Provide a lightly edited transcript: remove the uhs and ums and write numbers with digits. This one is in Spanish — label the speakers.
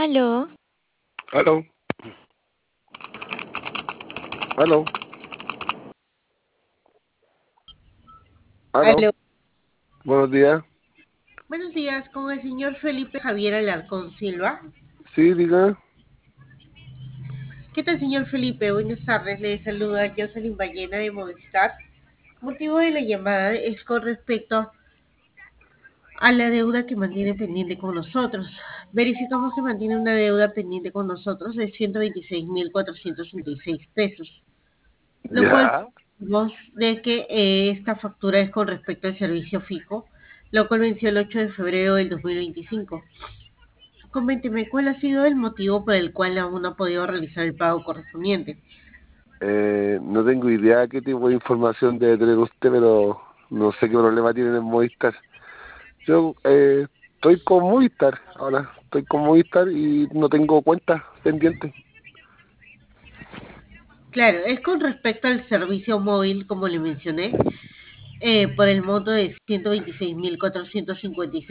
Speaker 1: Aló,
Speaker 2: Aló, aló, aló.
Speaker 3: Aló.
Speaker 2: Buenos días.
Speaker 3: Buenos días, con el señor Felipe Javier Alarcón Silva.
Speaker 2: Sí, diga.
Speaker 3: ¿Qué tal, señor Felipe? Buenas tardes, le saluda Jocelyn Ballena de Movistar. Motivo de la llamada es con respecto a la deuda que mantiene pendiente con nosotros. Verificamos que mantiene una deuda pendiente con nosotros de 126.436 pesos, lo cual
Speaker 2: Ya.
Speaker 3: vemos de que esta factura es con respecto al servicio fijo, lo cual venció el 8 de febrero del 2025. Coménteme, ¿cuál ha sido el motivo por el cual aún no ha podido realizar el pago correspondiente?
Speaker 2: No tengo idea qué tipo de información debe tener usted, pero no sé qué problema tienen en Movistar. Yo estoy con Movistar ahora, estoy con Movistar y no tengo cuenta pendiente.
Speaker 3: Claro, es con respecto al servicio móvil, como le mencioné, por el monto de 126.456